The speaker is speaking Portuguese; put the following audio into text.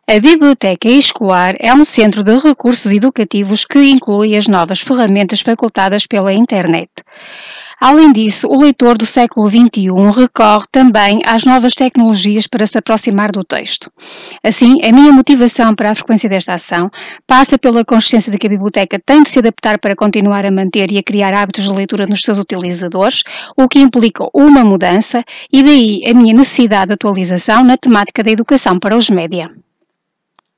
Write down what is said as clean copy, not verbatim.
A Biblioteca escolar é um centro de recursos educativos que inclui as novas ferramentas facultadas pela internet. Além disso, o leitor do século XXI recorre também às novas tecnologias para se aproximar do texto. Assim, a minha motivação para a frequência desta ação passa pela consciência de que a biblioteca tem de se adaptar para continuar a manter e a criar hábitos de leitura nos seus utilizadores, o que implica uma mudança, e daí a minha necessidade de atualização na temática da educação para os média.